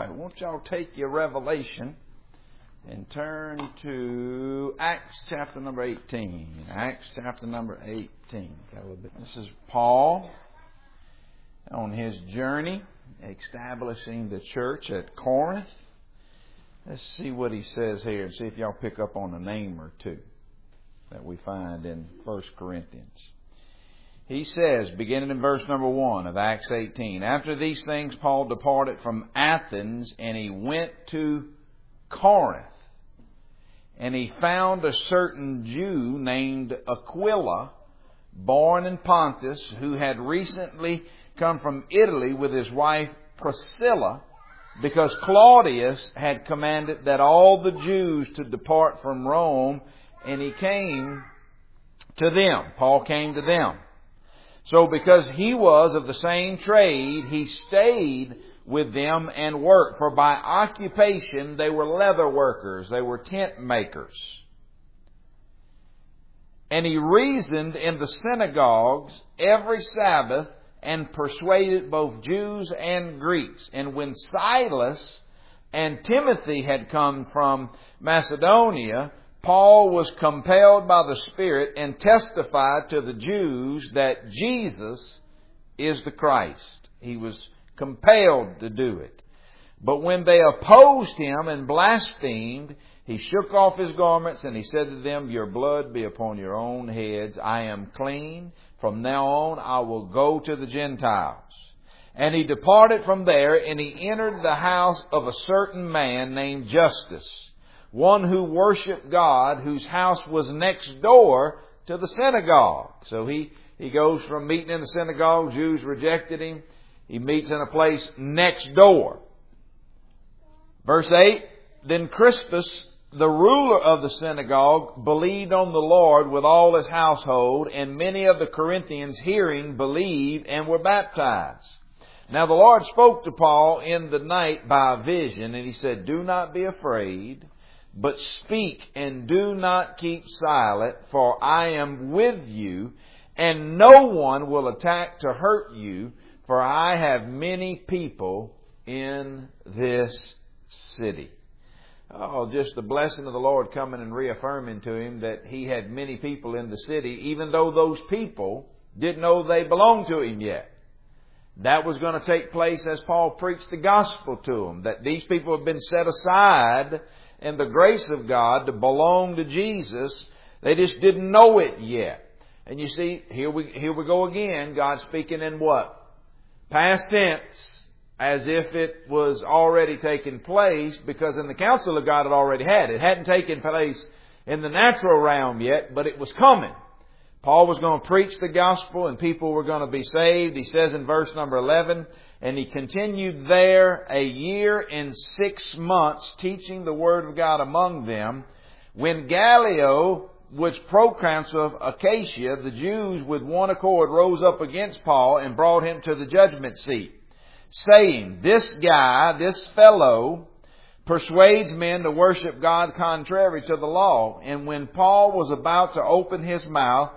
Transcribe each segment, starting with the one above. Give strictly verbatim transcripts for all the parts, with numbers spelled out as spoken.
right, won't y'all take your Revelation and turn to Acts chapter number eighteen. Acts chapter number eighteen. This is Paul on his journey establishing the church at Corinth. Let's see what he says here and see if y'all pick up on a name or two that we find in First Corinthians. He says, beginning in verse number one of Acts eighteen, after these things Paul departed from Athens, and he went to Corinth. And he found a certain Jew named Aquila, born in Pontus, who had recently come from Italy with his wife Priscilla, because Claudius had commanded that all the Jews to depart from Rome, and he came to them. Paul came to them. So because he was of the same trade, he stayed with them and worked. For by occupation they were leather workers, they were tent makers. And he reasoned in the synagogues every Sabbath and persuaded both Jews and Greeks. And when Silas and Timothy had come from Macedonia, Paul was compelled by the Spirit and testified to the Jews that Jesus is the Christ. He was compelled to do it. But when they opposed him and blasphemed, he shook off his garments and he said to them, your blood be upon your own heads. I am clean. From now on I will go to the Gentiles. And he departed from there, and he entered the house of a certain man named Justus, one who worshiped God, whose house was next door to the synagogue. So he, he goes from meeting in the synagogue, Jews rejected him. He meets in a place next door. Verse eight, then Crispus, the ruler of the synagogue, believed on the Lord with all his household, and many of the Corinthians hearing believed and were baptized. Now the Lord spoke to Paul in the night by a vision, and he said, do not be afraid, but speak and do not keep silent, for I am with you, and no one will attack to hurt you, for I have many people in this city. Oh, just the blessing of the Lord coming and reaffirming to him that he had many people in the city, even though those people didn't know they belonged to him yet. That was going to take place as Paul preached the gospel to them, that these people have been set aside in the grace of God to belong to Jesus. They just didn't know it yet. And you see, here we, here we go again. God speaking in what? Past tense, as if it was already taken place, because in the counsel of God it already had. It hadn't taken place in the natural realm yet, but it was coming. Paul was going to preach the gospel and people were going to be saved. He says in verse number eleven, and he continued there a year and six months, teaching the word of God among them. When Gallio was proconsul of Achaia, the Jews with one accord rose up against Paul and brought him to the judgment seat, saying, this guy, this fellow, persuades men to worship God contrary to the law. And when Paul was about to open his mouth,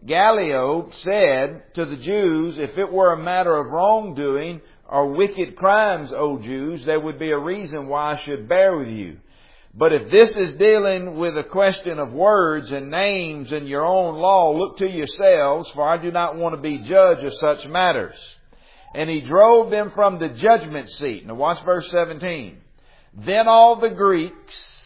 Gallio said to the Jews, if it were a matter of wrongdoing or wicked crimes, O Jews, there would be a reason why I should bear with you. But if this is dealing with a question of words and names and your own law, look to yourselves, for I do not want to be judge of such matters. And he drove them from the judgment seat. Now watch verse seventeen. Then all the Greeks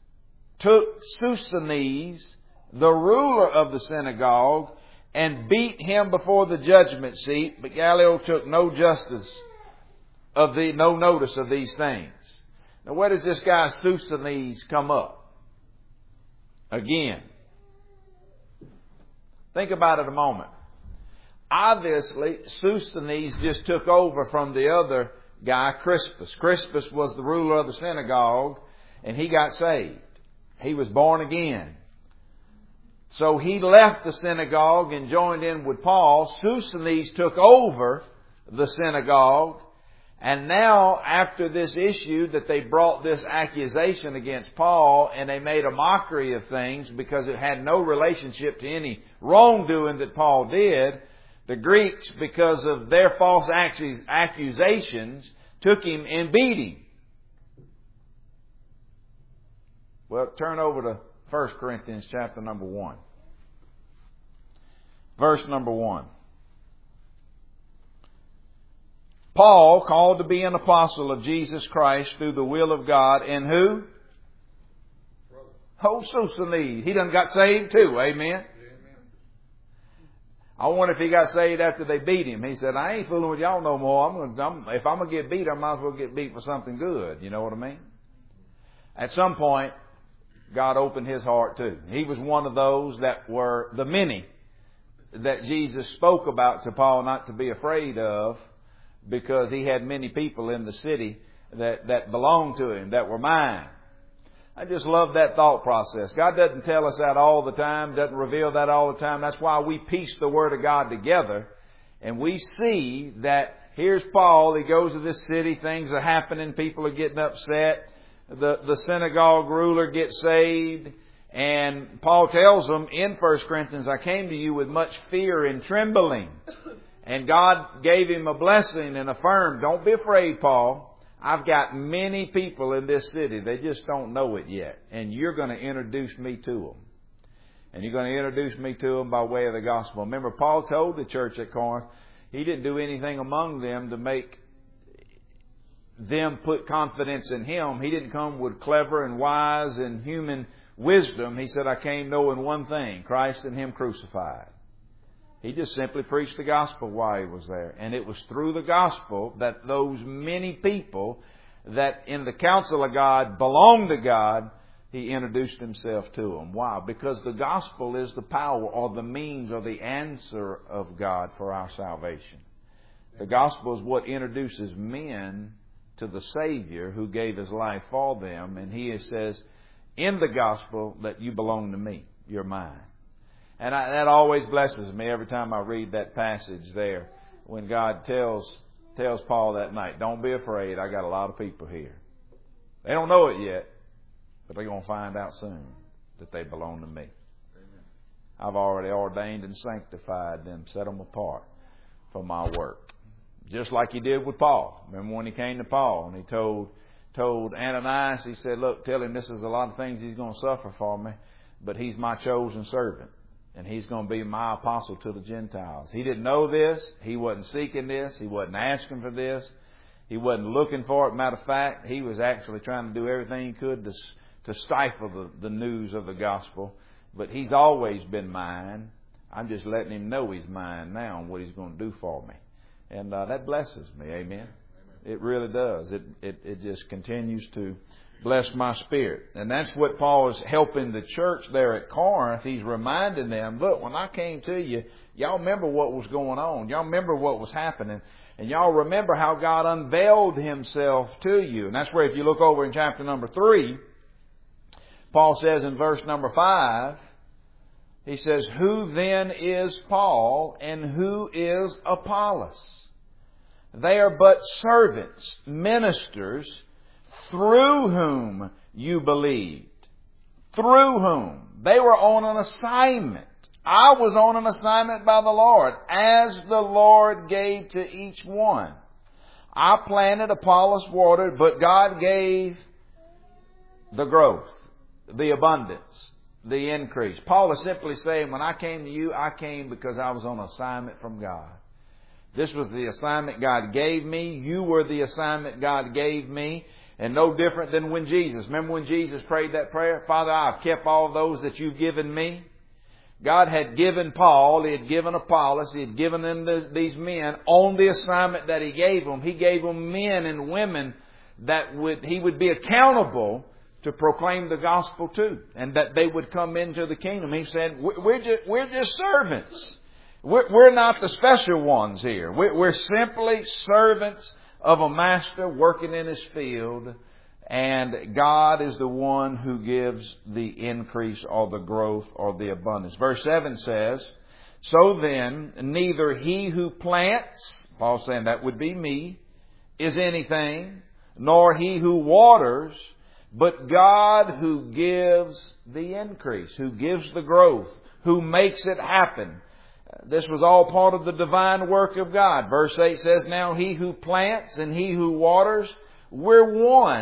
took Sosthenes, the ruler of the synagogue, and beat him before the judgment seat. But Gallio took no justice of the, no notice of these things. Now where does this guy Sosthenes come up? Again. Think about it a moment. Obviously, Sosthenes just took over from the other guy, Crispus. Crispus was the ruler of the synagogue, and he got saved. He was born again. So he left the synagogue and joined in with Paul. Sosthenes took over the synagogue. And now, after this issue that they brought this accusation against Paul, and they made a mockery of things because it had no relationship to any wrongdoing that Paul did, the Greeks, because of their false accusations, took him and beat him. Well, turn over to First Corinthians chapter number one. Verse number one. Paul, called to be an apostle of Jesus Christ through the will of God, and who? Oh, Sosthenes. He done got saved too, amen? I wonder if he got saved after they beat him. He said, I ain't fooling with y'all no more. I'm gonna, I'm, if I'm going to get beat, I might as well get beat for something good. You know what I mean? At some point, God opened his heart too. He was one of those that were the many that Jesus spoke about to Paul not to be afraid of, because he had many people in the city that, that belonged to him, that were mine. I just love that thought process. God doesn't tell us that all the time, doesn't reveal that all the time. That's why we piece the Word of God together. And we see that here's Paul, he goes to this city, things are happening, people are getting upset. The, the synagogue ruler gets saved. And Paul tells them in First Corinthians, I came to you with much fear and trembling. And God gave him a blessing and affirmed, don't be afraid, Paul. I've got many people in this city. They just don't know it yet. And you're going to introduce me to them. And you're going to introduce me to them by way of the gospel. Remember, Paul told the church at Corinth, he didn't do anything among them to make them put confidence in him. He didn't come with clever and wise and human wisdom. He said, I came knowing one thing, Christ and Him crucified. He just simply preached the gospel while he was there. And it was through the gospel that those many people that in the counsel of God belonged to God, He introduced Himself to them. Why? Because the gospel is the power or the means or the answer of God for our salvation. The gospel is what introduces men to the Savior who gave His life for them. And He says in the gospel that you belong to me. You're mine. And I, that always blesses me every time I read that passage there when God tells tells Paul that night, don't be afraid, I got a lot of people here. They don't know it yet, but they're going to find out soon that they belong to me. Amen. I've already ordained and sanctified them, set them apart for my work. Just like He did with Paul. Remember when He came to Paul and He told told Ananias, He said, look, tell him this is a lot of things he's going to suffer for me, but he's my chosen servant. And he's going to be my apostle to the Gentiles. He didn't know this. He wasn't seeking this. He wasn't asking for this. He wasn't looking for it. Matter of fact, he was actually trying to do everything he could to, to stifle the, the news of the gospel. But He's always been mine. I'm just letting Him know He's mine now and what He's going to do for me. And uh, that blesses me. Amen. Amen. It really does. It, it, it just continues to bless my spirit. And that's what Paul is helping the church there at Corinth. He's reminding them, look, when I came to you, y'all remember what was going on. Y'all remember what was happening. And y'all remember how God unveiled Himself to you. And that's where if you look over in chapter number three, Paul says in verse number five, he says, who then is Paul and who is Apollos? They are but servants, ministers, through whom you believed. Through whom. They were on an assignment. I was on an assignment by the Lord, as the Lord gave to each one. I planted, Apollos watered, but God gave the growth, the abundance, the increase. Paul is simply saying, when I came to you, I came because I was on assignment from God. This was the assignment God gave me. You were the assignment God gave me. And no different than when Jesus. Remember when Jesus prayed that prayer? Father, I've kept all those that you've given me. God had given Paul, He had given Apollos, He had given them this, these men on the assignment that He gave them. He gave them men and women that would He would be accountable to proclaim the gospel to. And that they would come into the kingdom. He said, we're just, we're just servants. We're, we're not the special ones here. We're, we're simply servants of a master working in His field, and God is the one who gives the increase or the growth or the abundance. Verse seven says, so then, neither he who plants, Paul's saying that would be me, is anything, nor he who waters, but God who gives the increase, who gives the growth, who makes it happen. This was all part of the divine work of God. Verse eight says, now he who plants and he who waters, we're one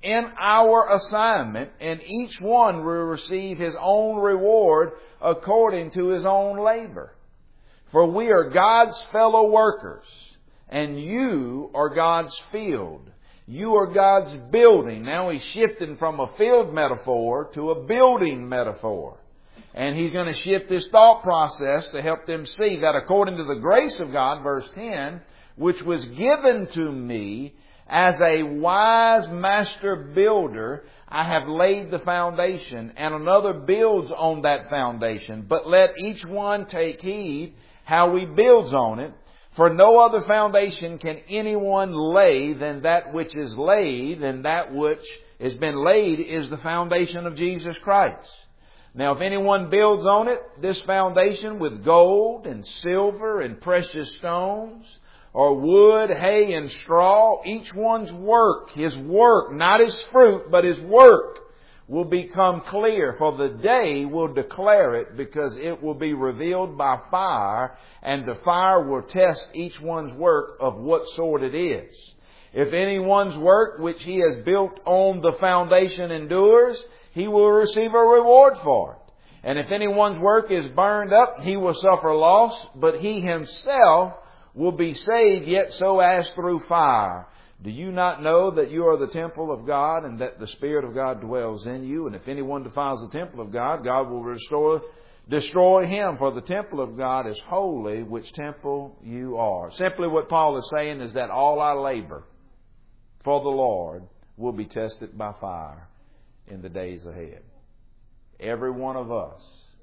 in our assignment, and each one will receive his own reward according to his own labor. For we are God's fellow workers, and you are God's field. You are God's building. Now he's shifting from a field metaphor to a building metaphor. And he's going to shift his thought process to help them see that according to the grace of God, verse ten, which was given to me as a wise master builder, I have laid the foundation, and another builds on that foundation. But let each one take heed how he builds on it. For no other foundation can anyone lay than that which is laid, and that which has been laid is the foundation of Jesus Christ. Now if anyone builds on it, this foundation, with gold and silver and precious stones, or wood, hay, and straw, each one's work, his work, not his fruit, but his work, will become clear, for the day will declare it, because it will be revealed by fire, and the fire will test each one's work of what sort it is. If anyone's work which he has built on the foundation endures, he will receive a reward for it. And if anyone's work is burned up, he will suffer loss, but he himself will be saved, yet so as through fire. Do you not know that you are the temple of God, and that the Spirit of God dwells in you? And if anyone defiles the temple of God, God will restore, destroy him. For the temple of God is holy, which temple you are. Simply what Paul is saying is that all our labor for the Lord will be tested by fire in the days ahead. Every one of us.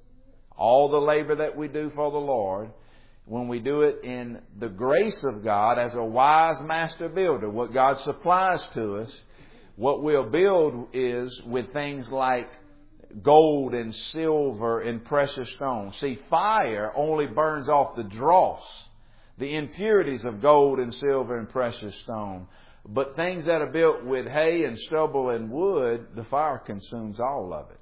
All the labor that we do for the Lord, when we do it in the grace of God as a wise master builder, what God supplies to us, what we'll build is with things like gold and silver and precious stones. See, fire only burns off the dross, the impurities of gold and silver and precious stone. But things that are built with hay and stubble and wood, the fire consumes all of it.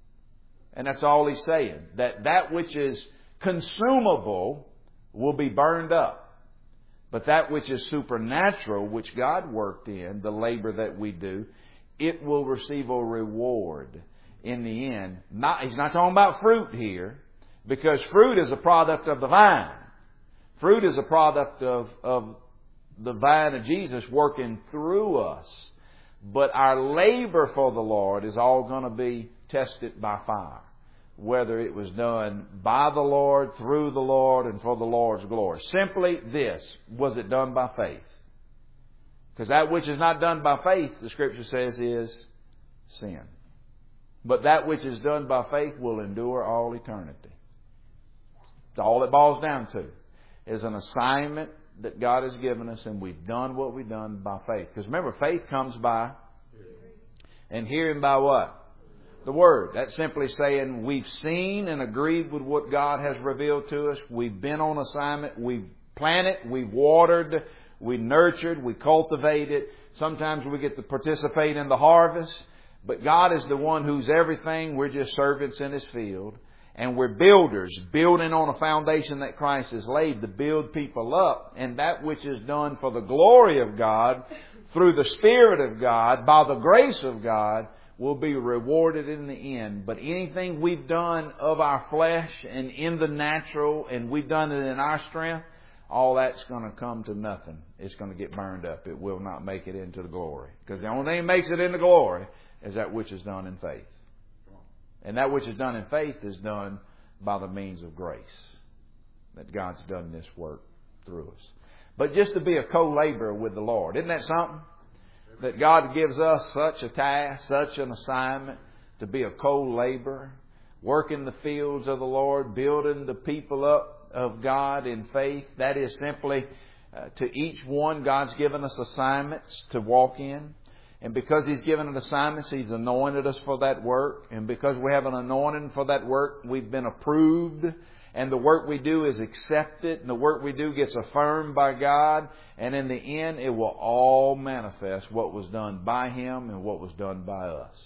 And that's all he's saying. That that which is consumable will be burned up. But that which is supernatural, which God worked in, the labor that we do, it will receive a reward in the end. Not, he's not talking about fruit here, because fruit is a product of the vine. Fruit is a product of, of the vine of Jesus working through us. But our labor for the Lord is all going to be tested by fire. Whether it was done by the Lord, through the Lord, and for the Lord's glory. Simply this, was it done by faith? Because that which is not done by faith, the Scripture says, is sin. But that which is done by faith will endure all eternity. All it boils down to is an assignment that God has given us, and we've done what we've done by faith. Because remember, faith comes by, and hearing by what? The Word. That's simply saying we've seen and agreed with what God has revealed to us. We've been on assignment. We've planted. We've watered. We nurtured. We cultivated. Sometimes we get to participate in the harvest. But God is the one who's everything. We're just servants in His field. And we're builders, building on a foundation that Christ has laid to build people up. And that which is done for the glory of God, through the Spirit of God, by the grace of God, will be rewarded in the end. But anything we've done of our flesh and in the natural, and we've done it in our strength, all that's going to come to nothing. It's going to get burned up. It will not make it into the glory. Because the only thing that makes it into glory is that which is done in faith. And that which is done in faith is done by the means of grace. That God's done this work through us. But just to be a co-laborer with the Lord. Isn't that something? That God gives us such a task, such an assignment to be a co-laborer, working the fields of the Lord, building the people up of God in faith. That is simply uh, to each one, God's given us assignments to walk in. And because He's given us assignments, He's anointed us for that work. And because we have an anointing for that work, we've been approved. And the work we do is accepted. And the work we do gets affirmed by God. And in the end, it will all manifest what was done by Him and what was done by us.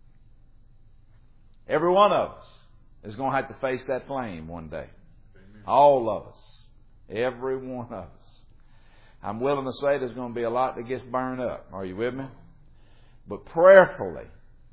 Every one of us is going to have to face that flame one day. Amen. All of us. Every one of us. I'm willing to say there's going to be a lot that gets burned up. Are you with me? but prayerfully,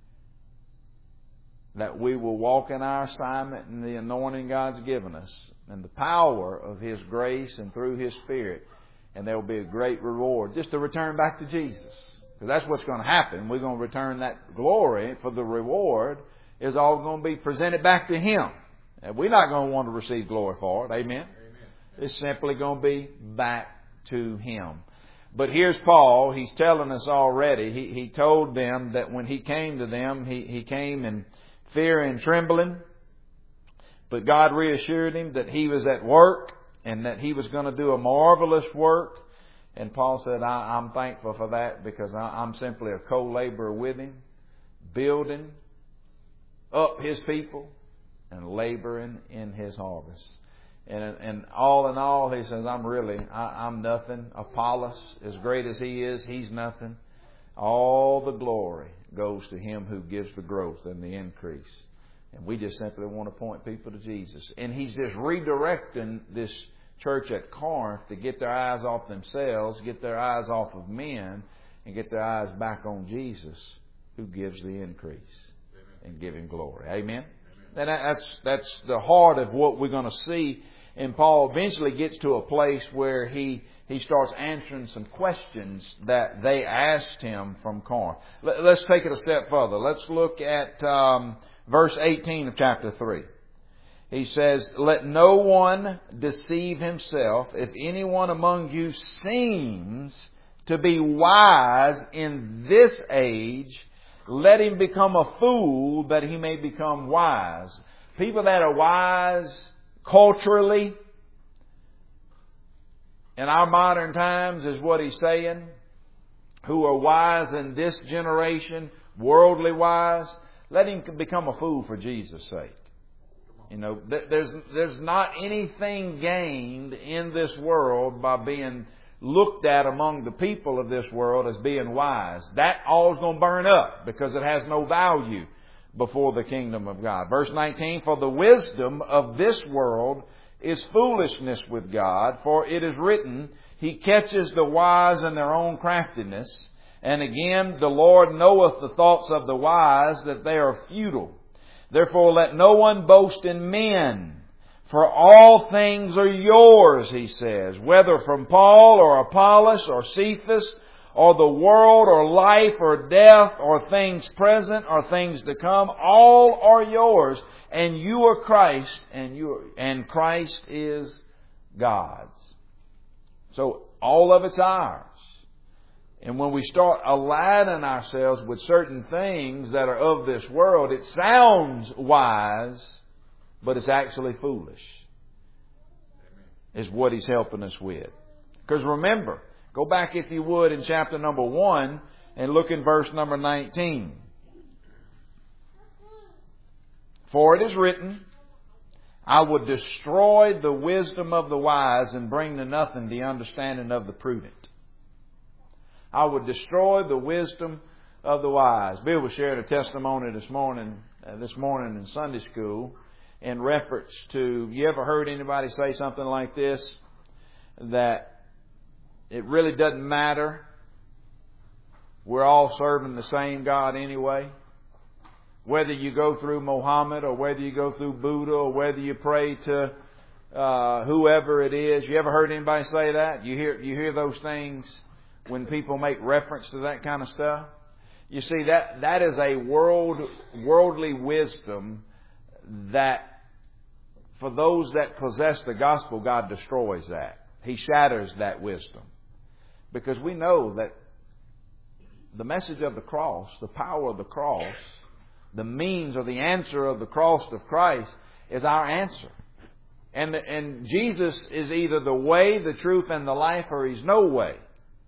that we will walk in our assignment and the anointing God's given us and the power of His grace and through His Spirit. And there will be a great reward just to return back to Jesus. Because that's what's going to happen. We're going to return that glory, for the reward is all going to be presented back to Him. And we're not going to want to receive glory for it. Amen? Amen. It's simply going to be back to Him. But here's Paul. He's telling us already. He, he told them that when he came to them, he, he came in fear and trembling. But God reassured him that He was at work and that He was going to do a marvelous work. And Paul said, I, I'm thankful for that, because I, I'm simply a co-laborer with Him, building up His people and laboring in His harvest. And, and all in all, he says, I'm really, I, I'm nothing. Apollos, as great as he is, he's nothing. All the glory goes to Him who gives the growth and the increase. And we just simply want to point people to Jesus. And he's just redirecting this church at Corinth to get their eyes off themselves, get their eyes off of men, and get their eyes back on Jesus, who gives the increase. Amen. And give Him glory. Amen? Amen. And that's, that's the heart of what we're going to see. And Paul eventually gets to a place where he, he starts answering some questions that they asked him from Corinth. Let's take it a step further. Let's look at um, verse eighteen of chapter three. He says, let no one deceive himself. If anyone among you seems to be wise in this age, let him become a fool that he may become wise. People that are wise culturally in our modern times is what he's saying, who are wise in this generation, worldly wise, let him become a fool for Jesus' sake. You know, there's there's not anything gained in this world by being looked at among the people of this world as being wise. That all's going to burn up because it has no value before the kingdom of God. Verse nineteen, for the wisdom of this world is foolishness with God, for it is written, He catches the wise in their own craftiness. And again, the Lord knoweth the thoughts of the wise, that they are futile. Therefore let no one boast in men, for all things are yours, he says, whether from Paul or Apollos or Cephas, or the world or life or death or things present or things to come, all are yours, and you are Christ, and you are, and Christ is God's. So all of it's ours. And when we start aligning ourselves with certain things that are of this world, it sounds wise, but it's actually foolish, is what he's helping us with. Because remember, go back if you would in chapter number one and look in verse number nineteen. For it is written, I would destroy the wisdom of the wise and bring to nothing the understanding of the prudent. I would destroy the wisdom of the wise. Bill was sharing a testimony this morning, uh, this morning in Sunday school in reference to, you ever heard anybody say something like this? That it really doesn't matter. We're all serving the same God anyway. Whether you go through Mohammed or whether you go through Buddha or whether you pray to uh, whoever it is. You ever heard anybody say that? You hear you hear those things when people make reference to that kind of stuff? You see, that that is a world worldly wisdom that for those that possess the gospel, God destroys that. He shatters that wisdom. Because we know that the message of the cross, the power of the cross, the means or the answer of the cross of Christ is our answer. And, the, and Jesus is either the way, the truth, and the life, or He's no way.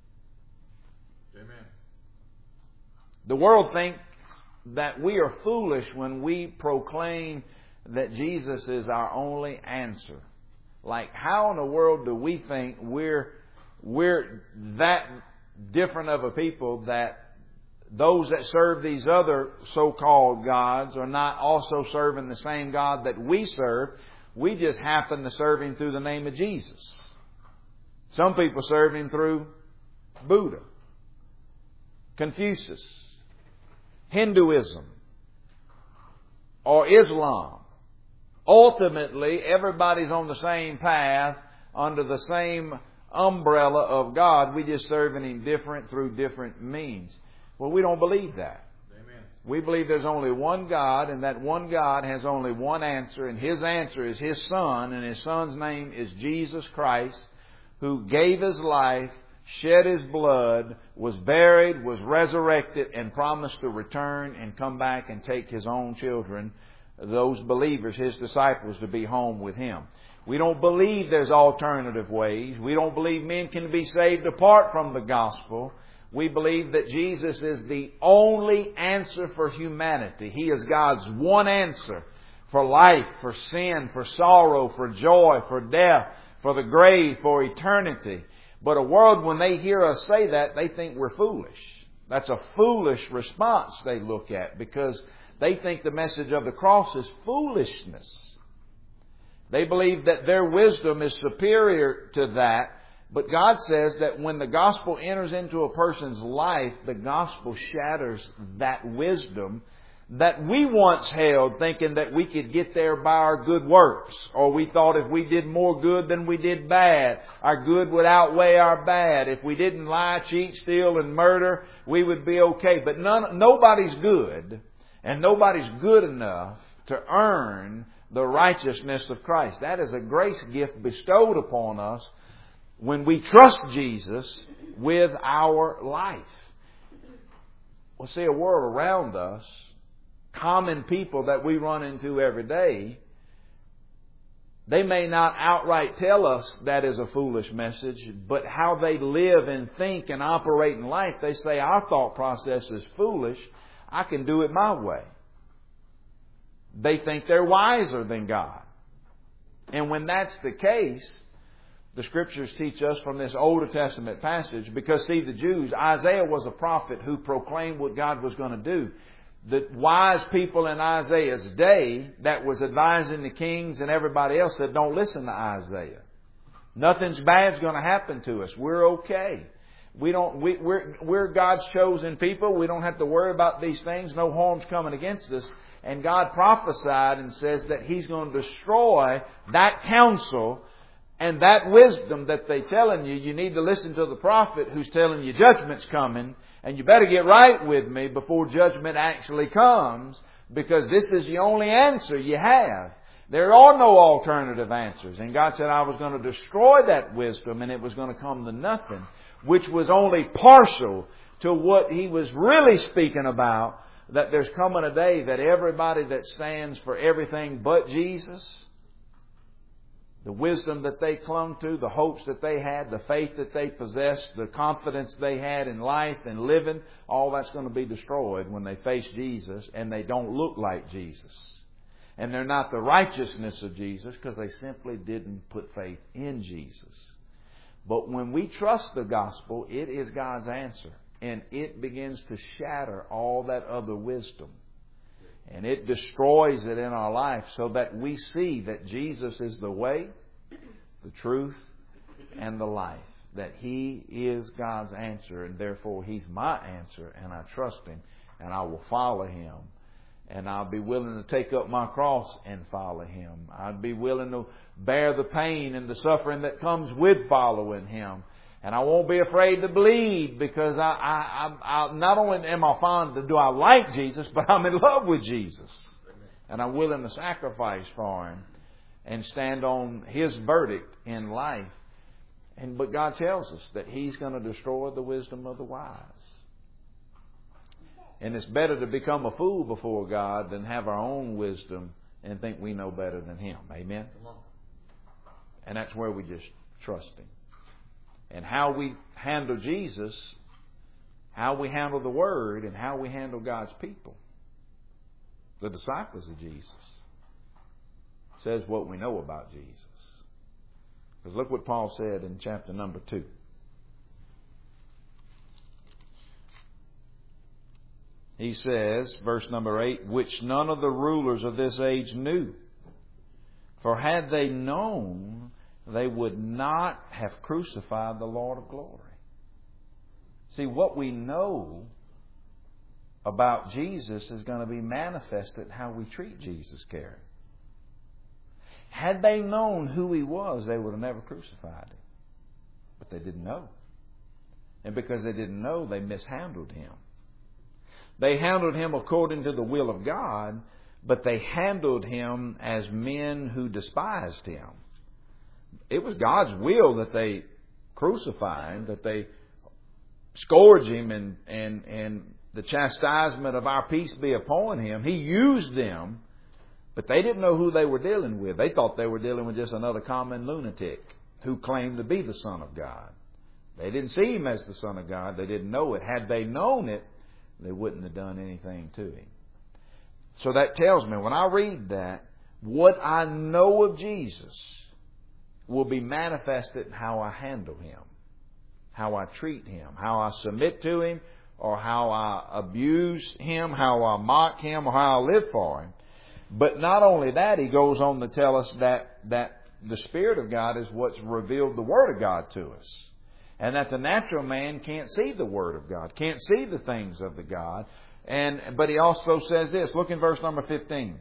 Amen. The world thinks that we are foolish when we proclaim that Jesus is our only answer. Like, how in the world do we think we're we're that different of a people that those that serve these other so-called gods are not also serving the same God that we serve? We just happen to serve Him through the name of Jesus. Some people serve Him through Buddha, Confucius, Hinduism or Islam. Ultimately, everybody's on the same path under the same umbrella of God. We just serving Him different through different means. Well, we don't believe that. Amen. We believe there's only one God, and that one God has only one answer, and His answer is His Son, and His Son's name is Jesus Christ, who gave His life, shed His blood, was buried, was resurrected, and promised to return and come back and take His own children, those believers, His disciples, to be home with Him. We don't believe there's alternative ways. We don't believe men can be saved apart from the gospel. We believe that Jesus is the only answer for humanity. He is God's one answer for life, for sin, for sorrow, for joy, for death, for the grave, for eternity. But a world, when they hear us say that, they think we're foolish. That's a foolish response they look at, because they think the message of the cross is foolishness. They believe that their wisdom is superior to that. But God says that when the gospel enters into a person's life, the gospel shatters that wisdom that we once held, thinking that we could get there by our good works. Or we thought if we did more good than we did bad, our good would outweigh our bad. If we didn't lie, cheat, steal, and murder, we would be okay. But none, nobody's good, and nobody's good enough to earn the righteousness of Christ. That is a grace gift bestowed upon us when we trust Jesus with our life. We'll see a world around us, common people that we run into every day, they may not outright tell us that is a foolish message, but how they live and think and operate in life, they say our thought process is foolish. I can do it my way. They think they're wiser than God. And when that's the case, the Scriptures teach us from this Old Testament passage, because see, the Jews, Isaiah was a prophet who proclaimed what God was going to do. The wise people in Isaiah's day that was advising the kings and everybody else said, don't listen to Isaiah. Nothing's bad's going to happen to us. We're okay. We don't, we, we're, we're God's chosen people. We don't have to worry about these things. No harm's coming against us. And God prophesied and says that He's going to destroy that counsel and that wisdom that they're telling you. You need to listen to the prophet who's telling you judgment's coming, and you better get right with me before judgment actually comes, because this is the only answer you have. There are no alternative answers. And God said, I was going to destroy that wisdom, and it was going to come to nothing, which was only partial to what He was really speaking about, that there's coming a day that everybody that stands for everything but Jesus, the wisdom that they clung to, the hopes that they had, the faith that they possessed, the confidence they had in life and living, all that's going to be destroyed when they face Jesus and they don't look like Jesus. And they're not the righteousness of Jesus because they simply didn't put faith in Jesus. But when we trust the gospel, it is God's answer. And it begins to shatter all that other wisdom. And it destroys it in our life so that we see that Jesus is the way, the truth, and the life. That He is God's answer, and therefore He's my answer, and I trust Him, and I will follow Him. And I'll be willing to take up my cross and follow Him. I'd be willing to bear the pain and the suffering that comes with following Him. And I won't be afraid to bleed, because I, I, I, I not only am I fond to do I like Jesus, but I'm in love with Jesus. And I'm willing to sacrifice for Him and stand on His verdict in life. And but God tells us that He's going to destroy the wisdom of the wise. And it's better to become a fool before God than have our own wisdom and think we know better than Him. Amen? And that's where we just trust Him. And how we handle Jesus, how we handle the Word, and how we handle God's people, the disciples of Jesus, says what we know about Jesus. Because look what Paul said in chapter number two. He says, verse number eight, which none of the rulers of this age knew. For had they known, they would not have crucified the Lord of glory. See, what we know about Jesus is going to be manifested in how we treat Jesus, Carrie. Had they known who He was, they would have never crucified Him. But they didn't know. And because they didn't know, they mishandled Him. They handled Him according to the will of God, but they handled Him as men who despised Him. It was God's will that they crucify Him, that they scourge Him, and, and, and the chastisement of our peace be upon Him. He used them, but they didn't know who they were dealing with. They thought they were dealing with just another common lunatic who claimed to be the Son of God. They didn't see Him as the Son of God. They didn't know it. Had they known it, they wouldn't have done anything to Him. So that tells me, when I read that, what I know of Jesus will be manifested in how I handle Him, how I treat Him, how I submit to Him, or how I abuse Him, how I mock Him, or how I live for Him. But not only that, He goes on to tell us that, that the Spirit of God is what's revealed the Word of God to us. And that the natural man can't see the Word of God, can't see the things of the God. And but He also says this. Look in verse number fifteen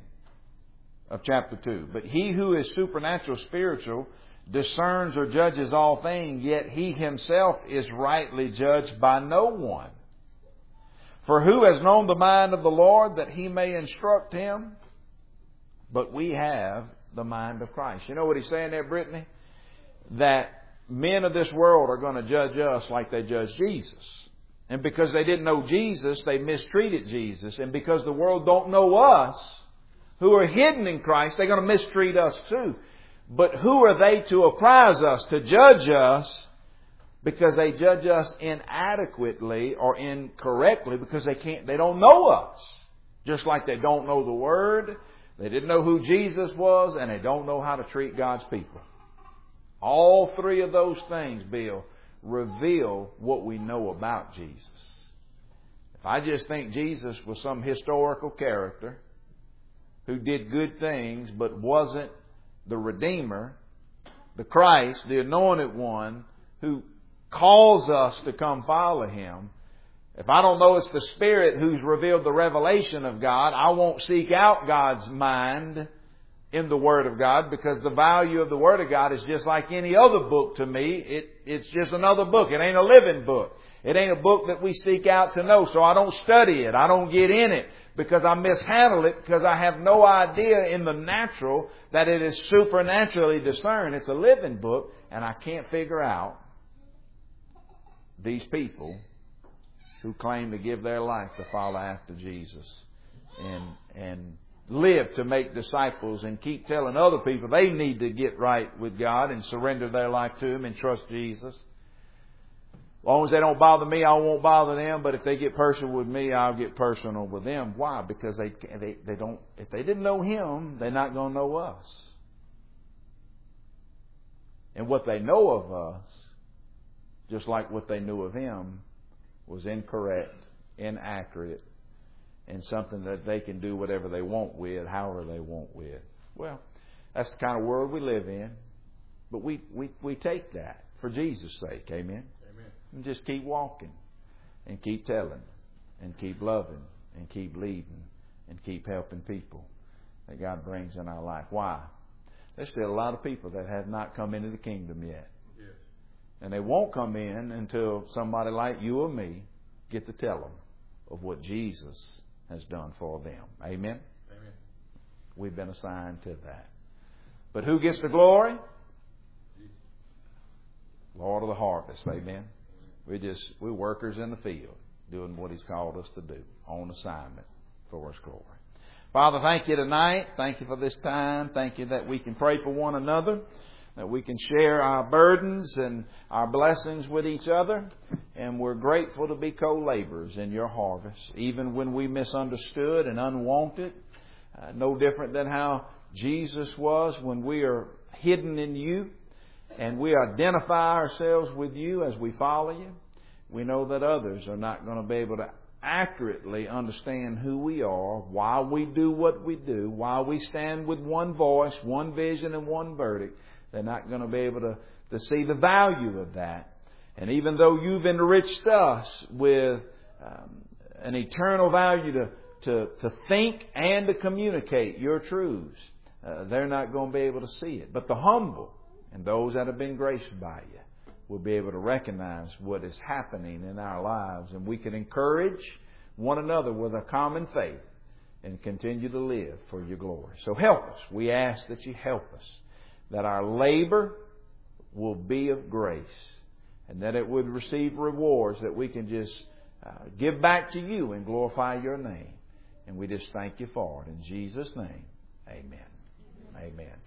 of chapter two. But He who is supernatural, spiritual, discerns or judges all things, yet He Himself is rightly judged by no one. For who has known the mind of the Lord, that He may instruct him? But we have the mind of Christ. You know what He's saying there, Brittany? That men of this world are going to judge us like they judge Jesus. And because they didn't know Jesus, they mistreated Jesus. And because the world don't know us, who are hidden in Christ, they're going to mistreat us too. But who are they to apprise us, to judge us? Because they judge us inadequately or incorrectly, because they can't, they don't know us. Just like they don't know the Word, they didn't know who Jesus was, and they don't know how to treat God's people. All three of those things, Bill, reveal what we know about Jesus. If I just think Jesus was some historical character who did good things but wasn't the Redeemer, the Christ, the Anointed One, who calls us to come follow Him, if I don't know it's the Spirit who's revealed the revelation of God, I won't seek out God's mind in the Word of God, because the value of the Word of God is just like any other book to me. It, it's just another book. It ain't a living book. It ain't a book that we seek out to know. So I don't study it. I don't get in it because I mishandle it, because I have no idea in the natural that it is supernaturally discerned. It's a living book, and I can't figure out these people who claim to give their life to follow after Jesus and and live to make disciples and keep telling other people they need to get right with God and surrender their life to Him and trust Jesus. As long as they don't bother me, I won't bother them. But if they get personal with me, I'll get personal with them. Why? Because they they they don't. If they didn't know Him, they're not going to know us. And what they know of us, just like what they knew of Him, was incorrect, inaccurate, and something that they can do whatever they want with, however they want with. Well, that's the kind of world we live in. But we, we, we take that for Jesus' sake. Amen? Amen. And just keep walking and keep telling and keep loving and keep leading and keep helping people that God brings in our life. Why? There's still a lot of people that have not come into the kingdom yet. Yes. And they won't come in until somebody like you or me get to tell them of what Jesus has done for them. Amen? Amen. We've been assigned to that. But who gets the glory? Lord of the harvest. Amen. We just we're workers in the field, doing what He's called us to do, on assignment for His glory. Father, thank You tonight. Thank You for this time. Thank You that we can pray for one another, that we can share our burdens and our blessings with each other. And we're grateful to be co-laborers in Your harvest, even when we misunderstood and unwanted. Uh, no different than how Jesus was when we are hidden in You and we identify ourselves with You as we follow You. We know that others are not going to be able to accurately understand who we are, why we do what we do, why we stand with one voice, one vision, and one verdict. They're not going to be able to, to see the value of that. And even though You've enriched us with um, an eternal value to, to, to think and to communicate your truths, uh, they're not going to be able to see it. But the humble and those that have been graced by you will be able to recognize what is happening in our lives. And we can encourage one another with a common faith and continue to live for your glory. So help us. We ask that you help us, that our labor will be of grace and that it would receive rewards that we can just uh, give back to you and glorify your name. And we just thank you for it. In Jesus' name, amen. Amen.